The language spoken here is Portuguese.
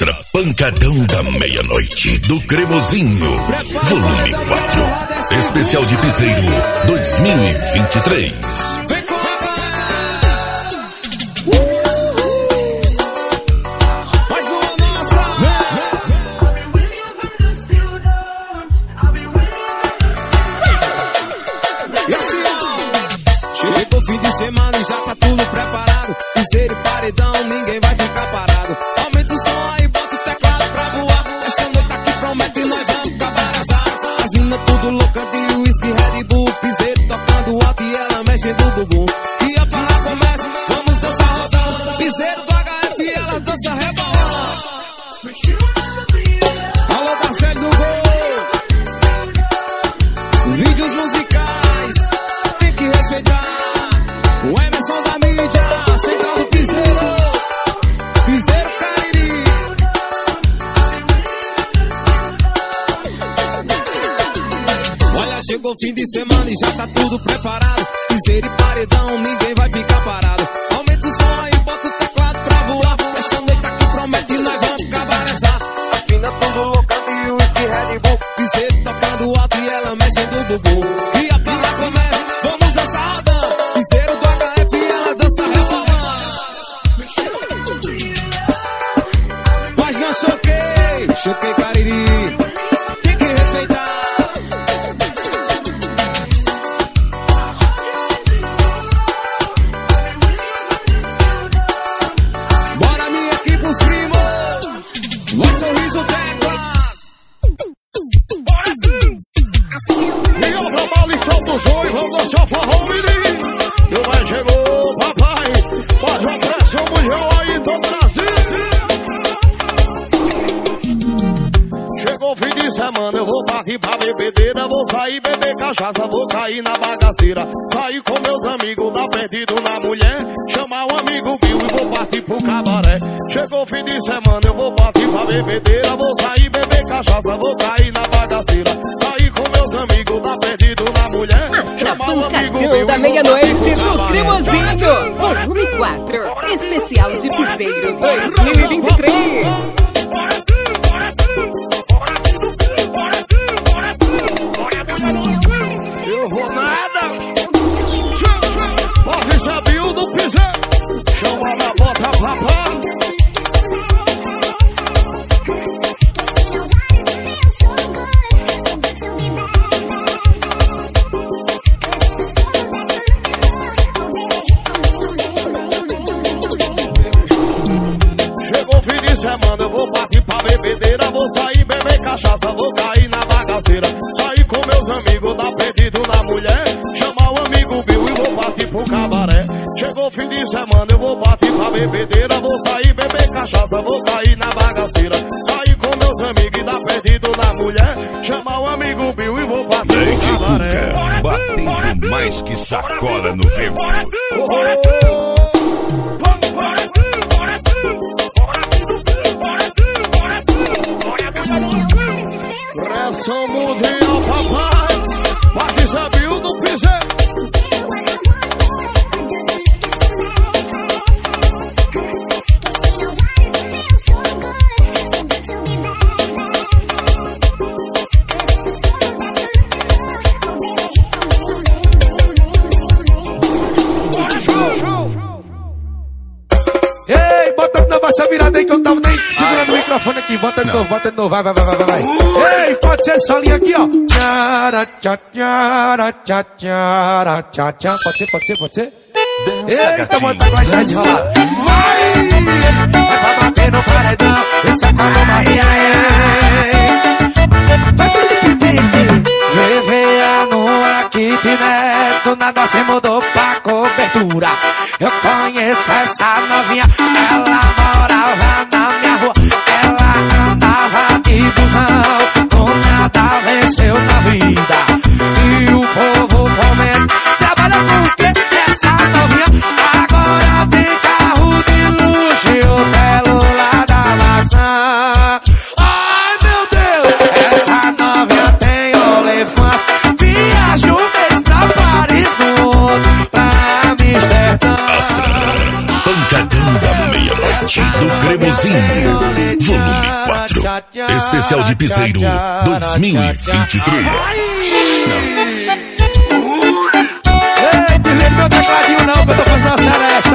Astra Pancadão da Meia-Noite do Cremosinho, volume 4, especial de Piseiro 2023. Mais uma nossa, e assim, chegou o fim de semana e já tá tudo preparado. Piseiro e paredão, ninguém vai ficar parado. Aumenta o som aí, bota o teclado pra voar. Essa noite aqui promete e nós vamos cabarazar. As minas tudo loucas de whisky, Red Bull. Piseiro tocando alto e ela mexendo o bumbum. E a farra começa, vamos dançar rodando. Piseiro do HF e ela dança rebolando. Alô, Marcelo do Gol. Vídeos musicais, tem que respeitar. O Emerson da mídia, central do Piseiro. Piseiro Cariri. Olha, chegou o fim de semana e já tá tudo preparado. Piseiro e paredão, ninguém vai ficar parado. Aumenta o som aí, bota o teclado pra voar. Essa noite aqui promete e nós vamos cabarazar. Afina tudo loucando e o whisky Red Bull. Piseiro tocando alto e ela mexendo o bumbum. E a farra começa, vamos dançar rodando. Piseiro do HF e ela dança rebolando. Mas não choquei, choquei Cariri. Tem que respeitar. Bora minha equipe, os primos. Vai sorriso tecla. Liga pra Paulo e solta o som e vamos dançar forró, menino. E vai chegou, papai. Faz uma pressão mundial aí, todo Brasil. Chegou o fim de semana, eu vou partir pra bebedeira. Vou sair beber cachaça, vou cair na bagaceira. Sair com meus amigos, dar perdido na mulher. Chamar um amigo meu e vou partir pro cabaré. Chegou o fim de semana, eu vou partir pra bebedeira. Vou sair beber cachaça, vou cair na bagaceira. Sair com meus amigos, dar perdido na mulher. Astra Pancadão da Meia-Noite do Cremosinho, volume 4, especial de Piseiro 2023. Eu vou nada. Pode saber o do Piseiro. Chama na bota papá. Chegou o fim de semana, eu vou partir pra bebedeira. Vou sair beber cachaça, vou cair na bagaceira. Sair com meus amigos, dar perdido na mulher. Chamar o amigo Bill e vou partir pro cabaré. Chegou o fim de semana, eu vou partir pra bebedeira. Vou sair beber cachaça, vou cair na bagaceira. Sair com meus amigos e dar perdido na mulher. Chamar o amigo Bill e vou partir pro cabaré. Batendo mais que sacola no vento. Pressão mundial, papai. Mas sabe o do Piseiro. Ei, bota de novo essa virada aí que eu tava nem segurando o microfone aqui. Bota de novo, vai. Ei, pode ser essa linha aqui, ó. Tchara, tchá, tchara, tchá, tchara, tchá, tchá. Pode ser? Eita, bota com a gente rolar. Vai pra bater no paredão. Esse é pra Maria, vai, Felipe Pitti. VVA no kitnet. Do nada se mudou pra cobertura. Eu conheço essa novinha. Ela morava na minha rua. Ela andava de busão. Com nada venceu na vida. E o povo comenta. Trabalha com o quê? Essa novinha agora tem carro de luxo e o celular da maçã. Ai meu Deus, essa novinha tem olefãs. Viaja um mês pra Paris, no outro pra Amsterdã. Astra Pancadão da Meia-Noite do Cremosinho, volume Especial de Piseiro 2023. Ei, desliga meu tecladinho não, que eu tô fazendo a celeste.